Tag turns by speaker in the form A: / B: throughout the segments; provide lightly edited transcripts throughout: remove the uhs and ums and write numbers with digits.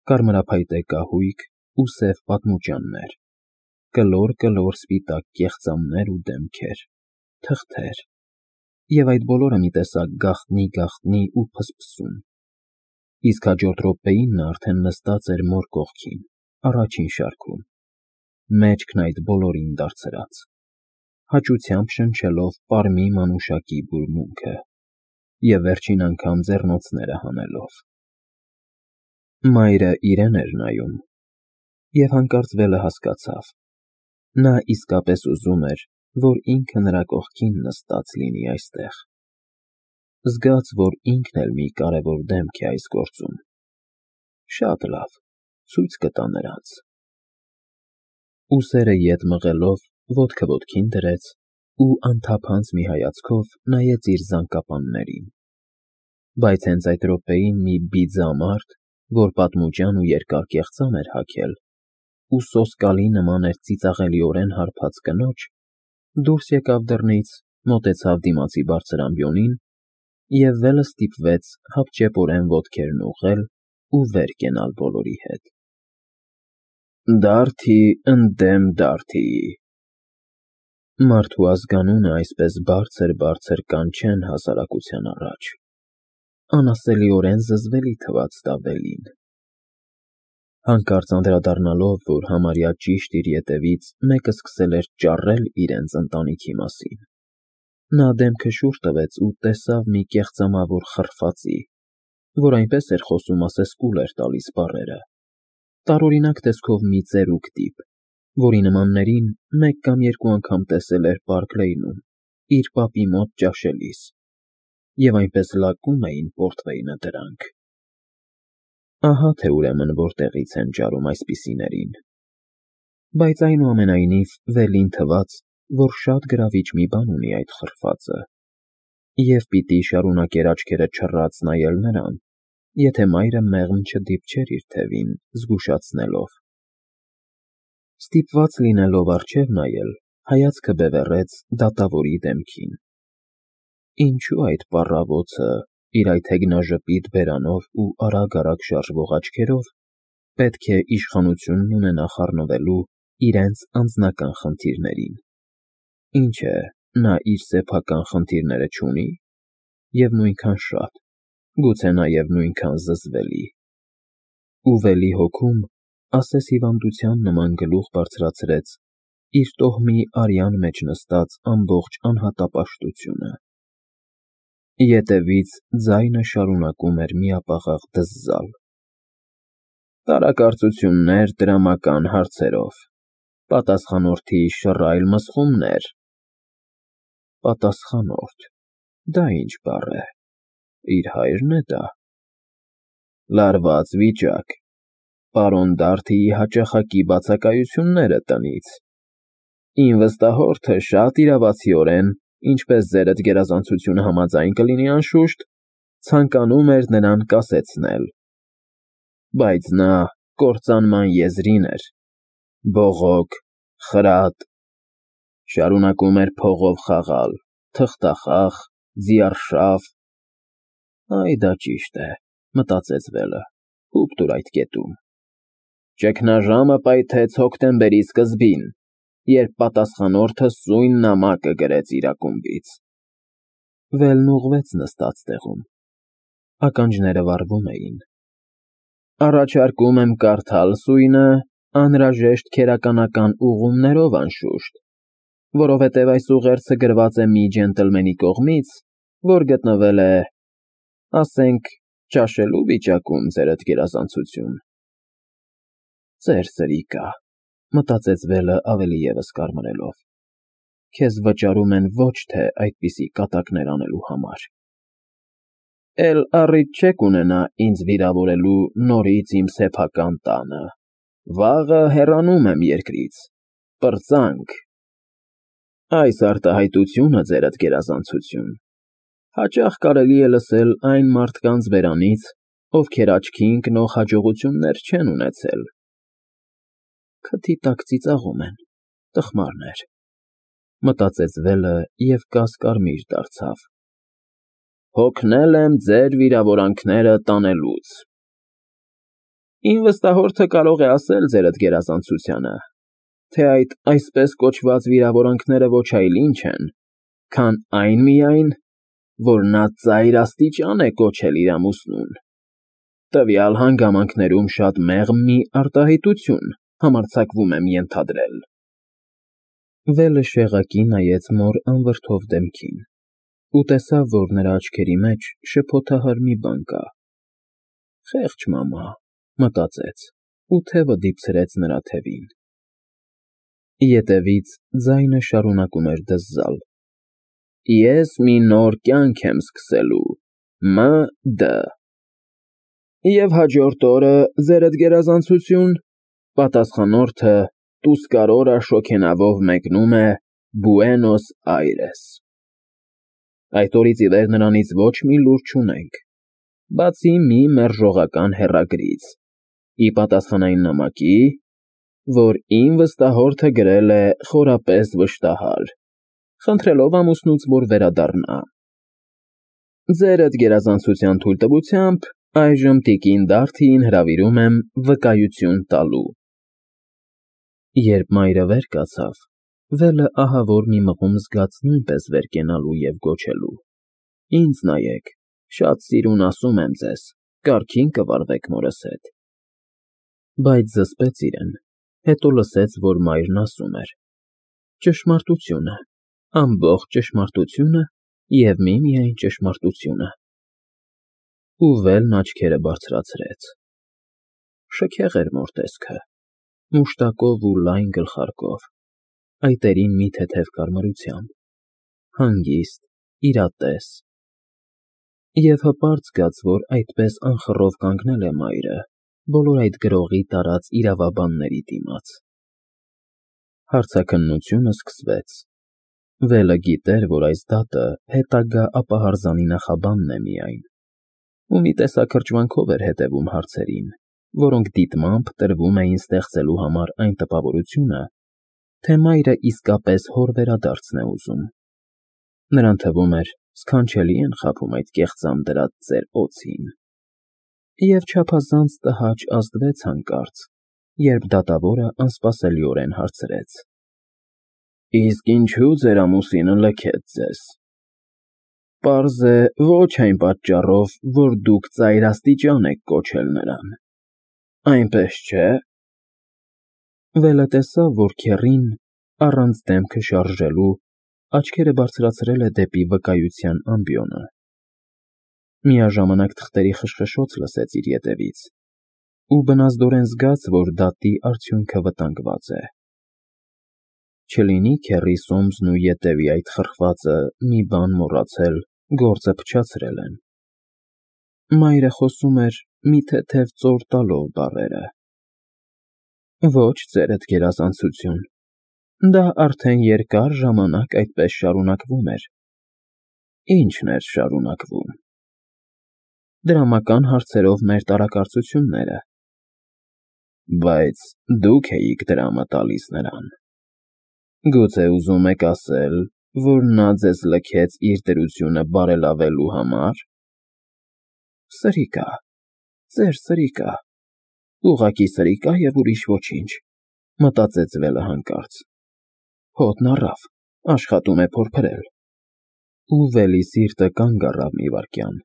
A: կարմրափայտե կահույք ու սև պատմուճաններ, կլոր սպիտակ կեղծամներ ու դեմքեր, թղթեր, և այդ բոլորը մի տեսակ գաղտնի ու փսփսում, իսկ հաջորդ րոպեին նա արդեն նստած էր մոր կողքին, առաջին շարքում, մեջքն այդ բոլորին դարձրած, հաճությամբ շնչելով պարմի մանուշակի բուրմունքը և վերջին անգամ ձեռնոցները հանելով։ Մայրը իրեն էր նայում, և հանկարծ Վելը հասկացավ. նա իսկապես ուզում էր, որ ինքը նրա կողքին նստած լինի այստեղ, զգաց, որ ինքն էլ մի կարևոր դեմք է այս գործում, շատ լավ, ցույց կտա նրանց։ Ուսերը ետ մղելով, ոտքը ոտքին դրեց ու անթափանց մի հայացքով նայեց իր զանգապաններին, բայց հենց այդ րոպեին մի բիձամարդ, որ պատմուճան ու երկար կեղծամ էր հագել ու սոսկալի նման էր ծիծաղելիորեն հարբած կնոջ, դուրս եկավ դռնից, մոտեցավ դիմացի բարձր ամբիոնին և Վելը ստիպվեց հապճեպորեն ոտքերն ուղղել ու վեր կենալ բոլորի հետ։ Դարդի ընդդեմ դարդիի։ Մարդու ազգանունը այսպես բարձր կանչեն հասարակության առաջ, անասելիորեն զզվելի թվաց դա Վելին։ Հանկարծ անդրադառնալով, որ համարյա ճիշտ իր ետևից մեկը սկսել էր ճառել իրենց ընտանիքի մասին, նա դեմքը շուռ տվեց ու տեսավ մի կեղծամավոր խռվածի, որ այնպես էր խոսում, ասես կուլ էր տալիս բառերը, տարօրինակ տեսքով մի ծերուկ տիպ, որի նմաններին մեկ կամ երկու անգամ տեսել էր Բարքլեյնում, իր պապի մոտ ճաշելիս, և այնպես լակում էին Պորտվեյնը դրանք։ Ահա թե ուրեմն որտեղից են ճարում այսպիսիներին։ Բայց այնուամենայնիվ Վելին թվաց, որ շատ գրավիչ մի բան ունի այդ խռվածը, և պիտի շարունակեր աչքերը չռած նայել նրան, եթե մայրը մեղմ չդիպչեր իր թևին, զգուշացնելով։ Ստիպված լինելով առջև նայել, հայացքը բևեռեց դատավորի դեմքին։ Ինչու այդ պառավոցը իր այդ հեգնաժպիտ բերանով ու արագ շարժվող աչքերով պետք է իշխանությունն ունենա խառնվելու իրենց անձնական խնդիրներին։ Ինչ է, նա իր սեփական խնդիրները չունի, և նույնքան շատ, գուցե նաև նույնքան զզվելի։ Ու Վելի հոգում ասես հիվանդության նման գլուխ բարձրացրեց իր տոհմի արյան մեջ նստած ամբողջ անհատապաշտությունը։ Ետևից ձայնը շարունակում էր միապաղաղ դզզալ. Տարակարծություններ դրամական հարցերով, պատասխանորդի շռայլ մսխումներ։ Պատասխանորդ, դա ինչ բառ է, իր հայրն է դա։ Լարված վիճակ, պարոն Դարդիի հաճախակի բացակայությունները տնից։ Իմ վստահորդը շատ իրավացիորեն, ինչպես ձերդ գերազանցությունը համաձայն կլինի անշուշտ, ցանկանում էր նրան կասեցնել, բայց նա կործանման եզրին էր, բողոք, խրատ, շարունակում էր փողով խաղալ, թղթախաղ, ձիառշավ։ Այ դա ճիշտ է, մտածեց Վելը, հուպ տուր այդ կետում։ Ճգնաժամը պայթեց հոկտեմբերի սկզբին, երբ պատասխանորդը սույն նամակը գրեց իր ակումբից։ Վելն ուղղվեց նստած տեղում։ Ականջները վառվում էին։ Առաջարկում եմ կարդալ սույնը անհրաժեշտ քերականական ուղղումներով անշուշտ, որովհետև այս ուղերձը գրված է մի ջենտլմենի կողմից, որ գտնվել է, ասենք, ճաշելու վիճակում, ձերդ գերազանցություն։ Ծեր սրիկա, մտածեց Վելը ավելի ևս կարմրելով, քեզ վճարում են ոչ թե այդպիսի կատակներ անելու համար։ Էլ առիթ չեք ունենա ինձ վիրավորելու նորից իմ սեփական տանը, վաղը հեռանում եմ երկրից, պրծանք։ Այս արտահայտությունը, ձերդ գերազանցություն, հաճախ կարելի է լսել այն մարդկանց բերանից, ովքեր աչքի ընկնող հաջողություններ չեն ունեցել։ Քթի տակ ծիծաղում են, տխմարներ, մտածեց Վելը և կասկարմիր դարձավ։ Հոգնել եմ ձեր վիրավորանքները տանելուց։ Իմ վստահորդը կարող է ասել ձերդ գերազանցությանը, թե այդ այսպես կոչված վիրավորանքները ոչ այլ ինչ են, քան այն միայն, որ նա ծայր աստիճան է կոչել իր ամուսնուն։ Տվյալ հանգամանքներում շատ մեղմ մի արտահայտություն համարձակվում եմ ենթադրել։ Վելը շեղակի նայեց մոր անվրդով դեմքին ու տեսավ, որ նրա աչքերի մեջ շփոթահար մի բան կա։ Խեղճ մամա, մտածեց, ու թևը դիպցրեց նրա թևին։ Ետևից ձայնը շարունակում էր դզզալ. Ես մի նոր կյանք եմ սկսելու, ՄԴ։ Եվ հաջորդ օրը, ձերդ գերազանցություն, պատասխանորդը Տուսկարորա շոգենավով մեկնում է Բուենոս Այրես։ Այդ օրից ի վեր նրանից ոչ մի լուր չունենք, բացի մի մերժողական հեռագրից, ի պատասխան այն նամակի, որ իմ վստահորդը գրել է խորապես վշտահար, խնդրելով ամուսնուց, որ վերադառնա։ Ձերդ գերազանցության թույլտվությամբ այժմ տիկին Դարթիին հրավիրում եմ վկայություն տալու։ Երբ մայրը վեր կացավ, Վելը ահավոր մի մղում զգաց նույնպես վեր կենալու և գոչելու. Ինձ նայեք, շատ սիրուն ասում եմ ձեզ, կարգին կվարվեք մորս հետ։ Բայց զսպեց իրեն, հետո լսեց, որ մայրն ասում էր. Ճշմարտությունը, ամբողջ ճշմարտությունը և միմիայն ճշմարտությունը։ Ու Վելն աչքերը բարձրացրեց։ Շքեղ էր մոր տեսքը, մուշտակով ու լայն գլխարկով, այտերին մի թեթև կարմրությամբ, հանգիստ, իրատես։ Եվ հպարտ զգաց, որ այդպես անխռով կանգնել է մայրը, բոլոր այդ գրողի տարած իրավաբանների դիմաց։ Հարցաքննությունը սկսվեց։ Վելը գիտեր, որ այս դատը հետագա ապահարզանի նախաբանն է միայն, ու մի տեսակ հրճվանքով էր հետևում հարցերին, որոնք դիտմամբ տրվում էին ստեղծելու համար այն տպավորությունը, թե մայրը իսկապես հոր վերադարձն է ուզում։ Նրան թվում էր, սքանչելի են խաբում այդ կեղծամ դրած ձեր օձին։ Եվ չափազանց տհաճ ազդվեց հանկարծ, երբ դատավորը անսպասելիորեն հարցրեց. Իսկ ինչու ձեր ամուսինը լքեց ձեզ։ Պարզ է, ոչ այն պատճառով, որ դուք ծայրաստիճան եք կոչել նրան։ Այնպես չէ։ Վելը տեսավ, որ քեռին, առանց դեմքը շարժելու, աչքերը բարձրացրել է դեպի վկայության ամբիոնը։ Միաժամանակ թղթերի խշխշոց լսեց իր ետևից, ու բնազդորեն զգաց, որ դատի արդյունքը վտանգված է։ Չլինի քեռի Սոմսն ու ետևի այդ խրխվածը մի բան մոռացել, գործը փչացրել են։ Մայրը խոսում էր մի թեթև ծոր տալով բառերը։ Ոչ, ձերդ գերազանցություն, դա արդեն երկար ժամանակ այդպես շարունակվում էր։ Ինչն էր շարունակվում։ Դրամական հարցերով մեր տարակարծությունները։ Բայց դուք էիք դրամը տալիս նրան։ Գուցե ուզում եք ասել, որ նա ձեզ լքեց իր դրությունը բարելավելու համար։ Սրիկա, ձեր սրիկա, ուղղակի սրիկա և ուրիշ ոչինչ, մտածեց Վելը հանկարծ։ Հոտն առավ, աշխատում է փորփրել։ Ու Վելի սիրտը կանգ առավ մի վայրկյան։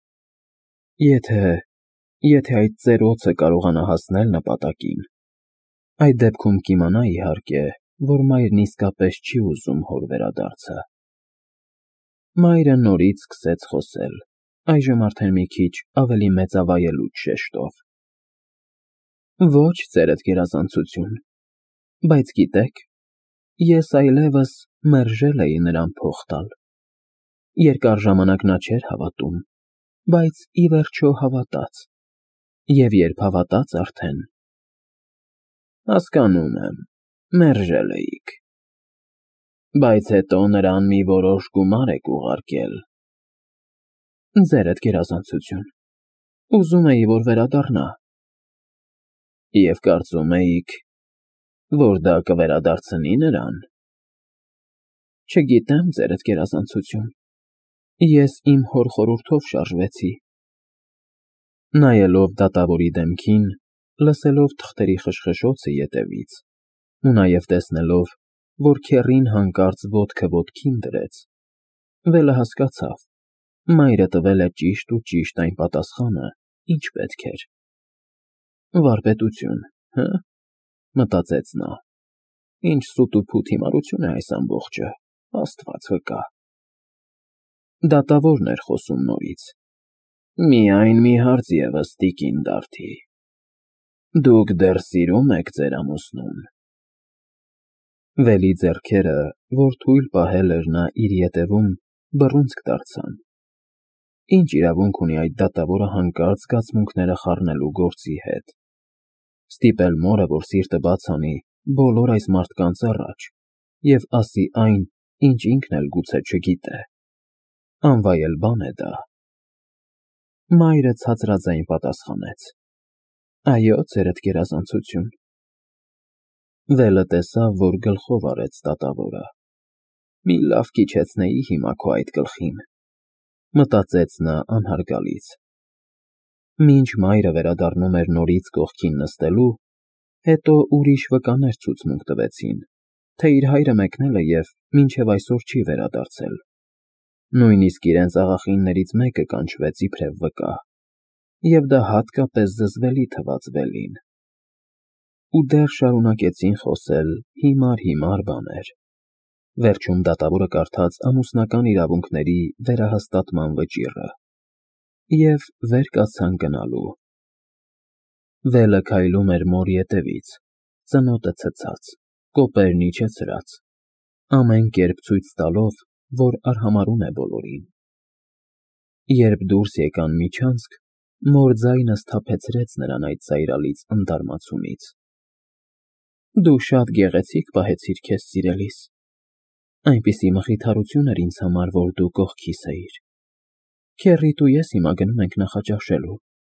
A: Եթե այդ ծեր օձը կարողանա հասնել նպատակին, այդ դեպքում կիմանա, իհարկե, որ մայրն իսկապես չի ուզում հոր վերադարձը։ Մայրը նորից սկսեց խոսել, այժմ արդեն մի քիչ ավելի մեծավայելուչ շեշտով։ Ոչ, ձերդ գերազանցություն, բայց գիտեք, ես այլևս մերժել էի նրան փող տալ։ Երկար ժամանակ նա չէր հավատում, բայց ի վերջո հավատաց, և երբ հավատաց արդեն… Հասկանում եմ, մերժել էիք։ Բայց հետո նրան մի որոշ գումար եք ուղարկել։ Ձերդ գերազանցություն, ուզում էի, որ վերադառնա։ Եվ կարծում էիք, որ դա կվերադարձնի նրան։ Չգիտեմ, ձերդ գերազանցություն, ես իմ հոր խորհուրդով շարժվեցի։ Նայելով դատավորի դեմքին, լսելով թղթերի խշխշոցը ետևից, ու նաև տեսնելով, որ քեռին հանկարծ ոտքը ոտքին դրեց, Վելը հասկացավ. մայրը տվել է ճիշտ ու ճիշտ այն պատասխանը, ինչ պետք էր։ Վարպետություն, հը՞, մտածեց նա։ Ինչ սուտ ու փութ հիմարություն է այս ամբողջը, Աստված վկա։ Դատավորն էր խոսում նորից. Միայն մի հարց ևս, տիկին Դարդի. դուք դեռ սիրում եք ձեր ամուսնուն։ Վելի ձեռքերը, որ թույլ պահել էր նա իր ետևում, բռունցք դարձան։ Ինչ իրավունք ունի այդ դատավորը հանկարծ զգացմունքները խառնելու գործի հետ։ Ստիպել մորը, որ սիրտը բաց անի բոլոր այս մարդկանց առաջ և ասի այն, ինչ ինքն էլ գուցե չգիտե։ Անվայել բան է դա։ Մայրը ցածրաձայն պատասխանեց. Այո, ձերդ գերազանցություն։ Վելը տեսավ, որ գլխով արեց դատավորը։ Մի լավ կիչեցնեի հիմա քո այդ գլխին, մտածեց նա անհարգալից։ Մինչ մայրը վերադառնում էր նորից կողքին նստելու, հետո ուրիշ վկաներ ցուցմունք տվեցին, թե իր հայրը մեկնել է և մինչև այսօր չի վերադարձել։ Նույնիսկ իրենց աղախիններից մեկը կանչվեց իբրև վկա, և դա հատկապես զզվելի թվաց Վելին։ Ու դեռ շարունակեցին խոսել հիմար բաներ։ Վերջում դատավորը կարդաց ամուսնական իրավունքների վերահաստատման վճիռը և վեր կացան գնալու։ Վելը քայլում էր մոր ետևից, ծնոտը ցցած, կոպերն իջեցրած, ամեն կերպ ցույց տալով, որ արհամարհում է բոլորին։ Երբ դուրս եկան միջանցք, մոր ձայնը սթափեցրեց նրան այդ զայրալից ընդարմացումից։ Դու շատ գեղեցիկ պահեցիր քեզ, սիրելիս։ Այնպիսի մխիթարություն էր ինձ համար, որ դու կողքիս էիր։ Քեռիդ ու ես հիմա գնում ենք նախաճաշելու։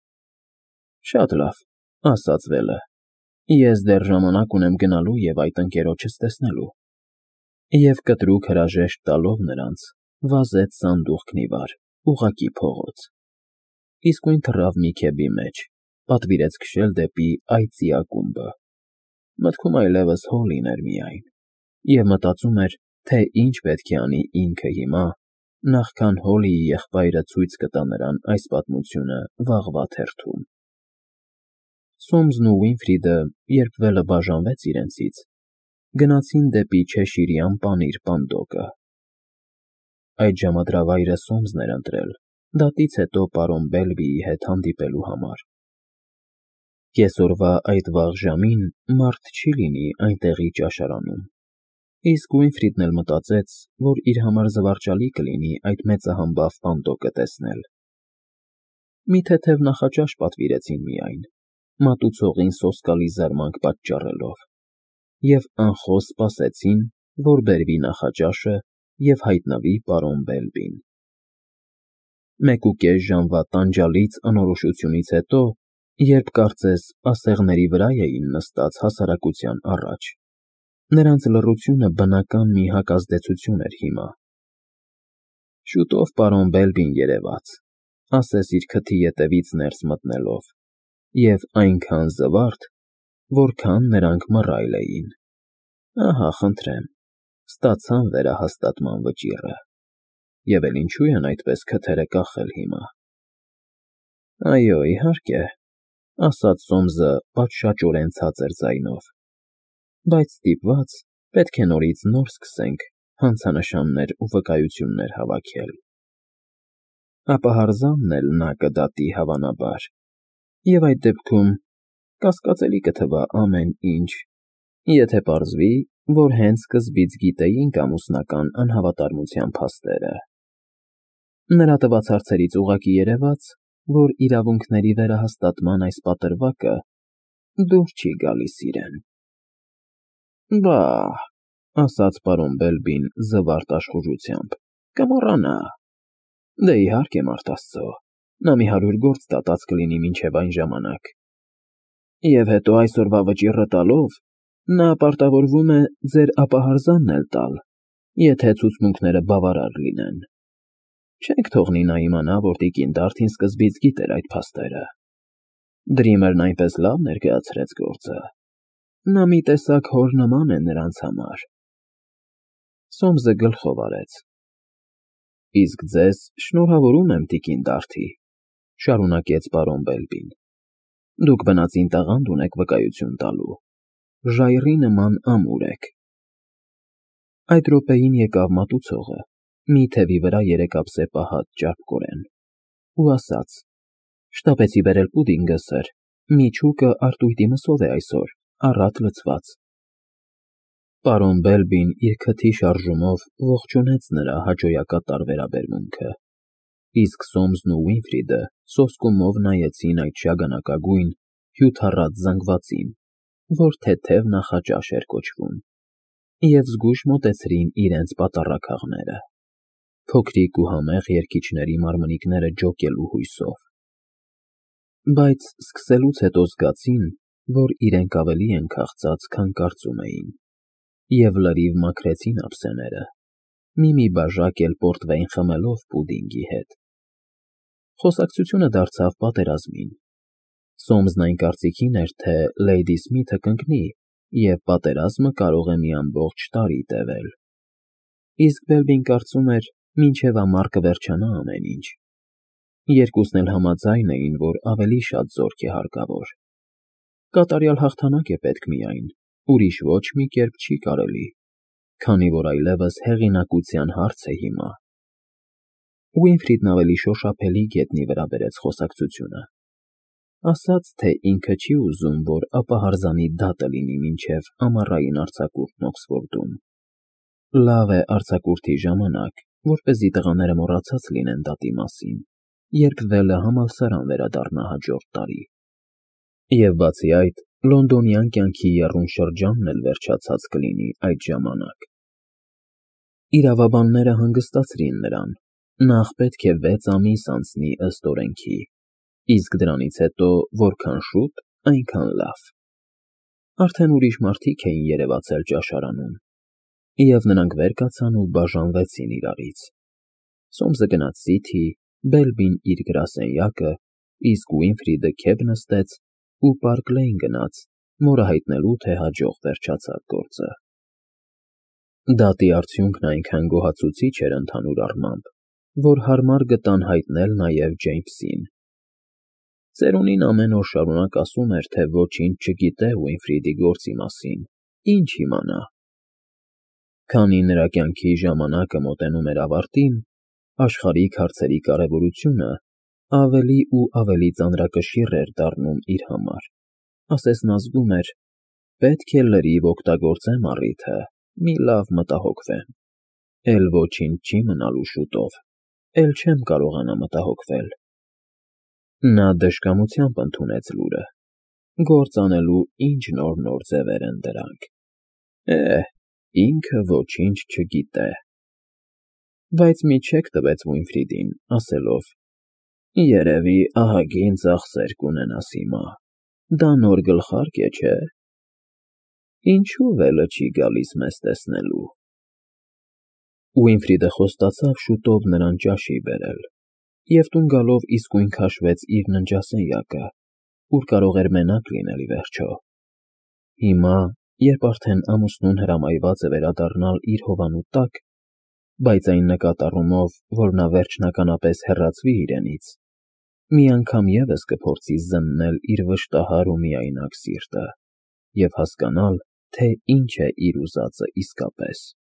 A: Շատ լավ, ասաց Վելը։ Ես դեռ ժամանակ ունեմ գնալու և այդ ընկերոջս տեսնելու։ Եվ կտրուկ հրաժեշտ տալով նրանց, վազեց սանդուղքն ի վար, ուղղակի փողոց։ Իսկույն թռավ մի քեբի մեջ, պատվիրեց քշել դեպի այծի ակումբը։ Մտքում այլևս հո լիներ միայն, և մտածում էր, թե ինչ պետք է անի ինքը հիմա, նախքան Հոլիի եղբայրը ցույց կտա նրան այս պատմությունը վաղվա թերթում։ Սոմսն ու Վինֆրիդը, երբ Վելը բաժանվեց իրենցից, գնացին դեպի չեշիրյան պանիր պանդոկը։ Այդ ժամադրավայրը Սոմսն էր ընտրել դատից հետո պարոն Բելբիի հետ հանդիպելու համար։ Կեսօրվա այդ վաղ ժամին մարդ չի լինի այնտեղի ճաշարանում, իսկ Վինֆրիդն էլ մտածեց, որ իր համար զվարճալի կլինի այդ մեծահամբավ պանդոկը տեսնել։ Մի թեթև նախաճաշ պատվիրեցին միայն, մատուցողին սոսկալի զարմանք պատճառելով, և անխոս սպասեցին, որ բերվի նախաճաշը և հայտնվի պարոն Բելբին։ 1.5 ժամվա տանջալից անորոշությունից հետո, երբ կարծես ասեղների վրա էին նստած հասարակության առաջ, նրանց լռությունը բնական մի հակազդեցություն էր հիմա։ Շուտով պարոն Բելբին երևաց, ասես իր քթի ետևից ներս մտնելով, և այնքան զվարթ, որքան նրանք մռայլ էին։ Ահա, խնդրեմ, ստացան վերահաստատման վճիռը, և էլ ինչու են այդպես քթերը կախել հիմա։ Այո, իհարկե, ասաց Սոմսը պատշաճորեն ցածր ձայնով, բայց ստիպված պետք է նորից նոր սկսենք հանցանշաններ ու վկայություններ հավաքել։ Ապահարզանն էլ նա կդատի հավանաբար, և այդ դեպքում կասկածելի կթվա ամեն ինչ, եթե պարզվի, որ հենց սկզբից գիտեինք ամուսնական անհավատարմության փաստերը։ Նրա տված հարցերից ուղղակի երևաց, որ իրավունքների վերահաստատման այս պատրվակը դուր չի գալիս իրեն։ Բա՛հ, ասաց պարոն Բելբին զվարթ աշխուժությամբ, կմոռանա։ Դե իհարկե, մարդ աստծո, նա մի 100 գործ դատած կլինի մինչև այն ժամանակ։ Եվ հետո այսօրվա վճիռը տալով, նա պարտավորվում է ձեր ապահարզանն էլ տալ, եթե ցուցմունքները բավարար լինեն։ Չենք թողնի նա իմանա, որ տիկին Դարդին սկզբից գիտեր այդ փաստերը։ Դրիմերն այնպես լավ ներկայացրեց գործը։ Նա մի տեսակ հոր նման է նրանց համար։ Սոմսը գլխով արեց։ Իսկ ձեզ շնորհավորում եմ, տիկին Դարթի, շարունակեց պարոն Բելբին։ Դուք բնածին տաղանդ ունեք վկայություն տալու։ Ժայռի նման ամուր եք։ Այդ րոպեին եկավ մատուցողը, մի թևի վրա երեքափսե պահած ճարպկորեն, ու ասաց. «Շտապեցի բերել պուդինգը, սըր, միջուկը արտույտի մսով է այսօր, առատ լցված»։ Պարոն Բելբին իր քթի շարժումով ողջունեց նրա հաճոյակատար տարբերաբերմունքը, իսկ Սոմսն ու Ուինֆրիդը սոսկումով նայեցին այդ շագանակագույն, հյութառած զանգվածին, որ թեթև նախաճաշ էր կոչվում, և զգույշ մոտեցրին իրենց պատառաքաղները, փոքրիկ ու համեղ երգիչների մարմնիկները ջոկելու հույսով։ Բայց սկսելուց հետո զգացին, որ իրենք ավելի են քաղցած, քան կարծում էին, և լրիվ մաքրեցին ափսեները, մի բաժակ էլ պորտվեյն խմելով պուդինգի հետ։ Խոսակցությունը դարձավ պատերազմին։ Սոմսն այն կարծիքին էր, թե Լեյդի Սմիթը կընկնի, և պատերազմը կարող է մի ամբողջ տարի տևել։ Իսկ Բելբին կարծում էր, մինչև ամառ կվերջանա ամեն ինչ։ Երկուսն էլ համաձայն էին, որ ավելի շատ զորք է հարկավոր։ Կատարյալ հաղթանակ է պետք միայն, ուրիշ ոչ մի կերպ չի կարելի, քանի որ այլևս հեղինակության հարց է հիմա։ Ուինֆրիդն ավելի շոշափելի գետնի վրա բերեց խոսակցությունը։ Ասաց, թե ինքը չի ուզում, որ ապահարզանի դատը լինի մինչև ամառային արձակուրդն Օքսֆորդում։ Լավ է արձակուրդի ժամանակ, որպեսզի տղաները մոռացած լինեն դատի մասին, երբ Վելը համալսարան վերադառնա հաջորդ տարի։ Եվ բացի այդ, լոնդոնյան կյանքի եռուն շրջանն էլ վերջացած կլինի այդ ժամանակ։ Իրավաբանները հանգստացրին նրան. նախ պետք է 6 ամիս անցնի ըստ օրենքի, իսկ դրանից հետո որքան շուտ, այնքան լավ։ Արդեն ուրիշ մարդիկ էին երևացել ճաշարանում, և նրանք վեր կացան ու բաժանվեցին իրարից։ Սոմսը գնաց Սիթի, Բելբին իր գրասենյակը, իսկ Ուինֆրիդը քեֆ նստեց ու Պարկ Լեյն գնաց, մորը հայտնելու, թե հաջող վերջացավ գործը։ Դատի արդյունքն այնքան գոհացուցիչ էր ընդհանուր առմամբ, որ հարմար գտան հայտնել նաև Ջեյմսին։ Ծերունին ամեն օր շարունակ ասում էր, թե ոչինչ չգիտե Ուինֆրիդի գործի մասին, ինչ իմանա։ Քանի նրա կյանքի ժամանակը մոտենում էր ավարտին, աշխարհիկ հարցերի կարևորությունը ավելի ու ավելի ծանրակշիռ էր դառնում իր համար, ասես նա զգում էր. պետք է լրիվ օգտագործեմ առիթը, մի լավ մտահոգվեմ, էլ ոչինչ չի մնալու շուտով, էլ չեմ կարողանա մտահոգվել։ Նա դժկամությամբ ընդունեց լուրը, գործ անելու ինչ նոր ձևեր են դրանք։ Ինքը ոչինչ չգիտե։ Բայց մի չեք տվեց Ուինֆրիդին, ասելով. երևի ահագին ծախսեր կունենաս հիմա, դա նոր գլխարկ է, չէ՞։ Ինչու Վելը չի գալիս մեզ տեսնելու։ Ուինֆրիդը խոստացավ շուտով նրան ճաշի բերել, և տուն գալով իսկույն քաշվեց իր ննջասենյակը, ուր կարող էր մենակ լինել ի վերջո։ Հիմա, երբ արդեն ամուսնուն հրամայված է վերադառնալ իր հովանու տակ, բայց այն նկատառումով, որ նա վերջնականապես հեռացվի իրենից, մի անգամ ևս կփորձի զննել իր վշտահար ու միայնակ սիրտը և հասկանալ, թե ինչ է իր ուզածը իսկապես։